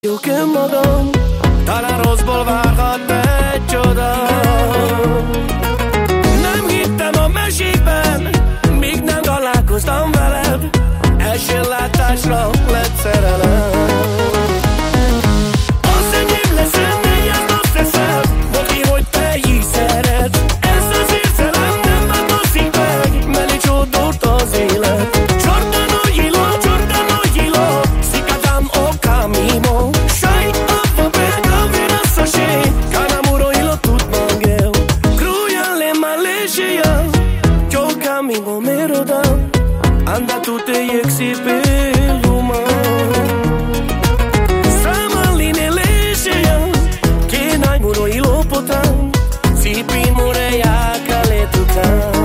Jók önmagam, talán rosszból várhat egy csoda. Nem hittem a mesékben, míg nem találkoztam veled. Első látásra lett szerelem. Az enyém leszel, négyet azt teszed, aki, hogy te így szeret. Ez az érzelem nem változik meg, mert így csodott az élet. Giordano Gilo, si cadam o camino. Shai apa pega vera soche, canamuro y lo tut mangel. Cruyan le Malaysia, yo camino meroda. Anda tu te yeksi peluma. Samaline lesia, que nai muro y lo potan. Si pin mureya kaletutan.